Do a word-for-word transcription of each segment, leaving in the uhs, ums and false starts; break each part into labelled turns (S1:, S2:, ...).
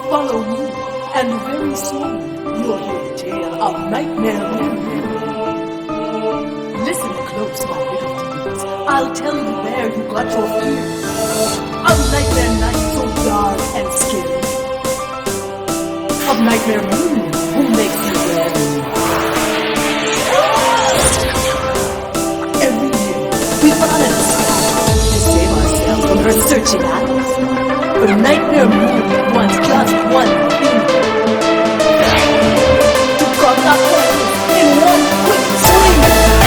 S1: Follow me, and very soon you'll hear the tale of Nightmare Moon. Listen close, my little demons. I'll tell you where you got your fear. Of Nightmare Night so dark and scary. Of Nightmare Moon, who makes you ready. Every year, we follow the sky to save ourselves from her searching eyes. But Nightmare Moon wants just one thing. To cut up in one quick swing.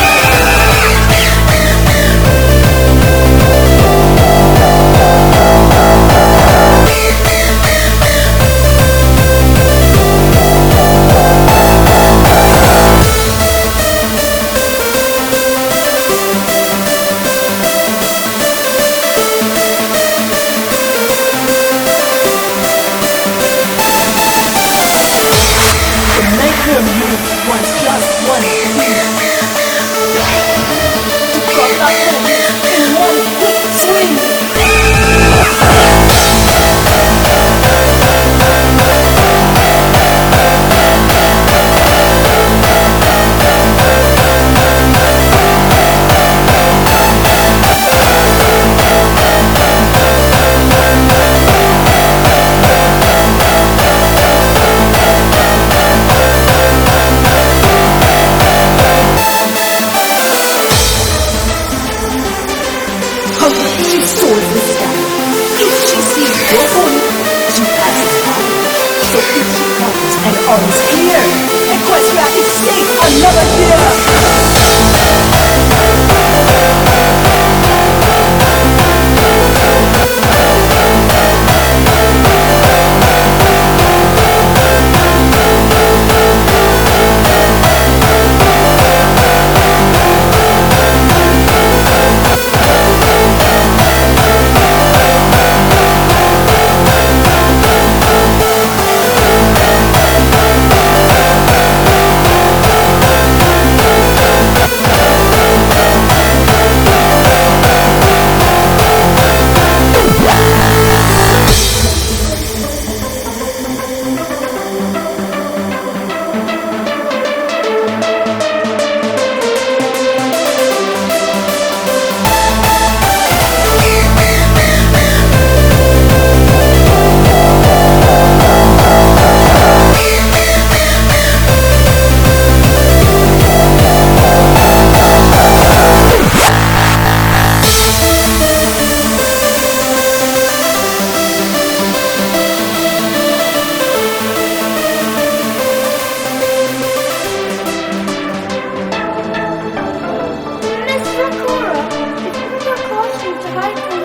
S1: Wants just one thing. To cut that hole in one quick swing. She soars the sky. If she sees your opponent, she passes by. So if she comes and arms clear, Equestria is safe another year.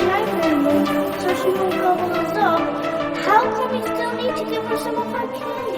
S2: How come we still need to give her some of our candy?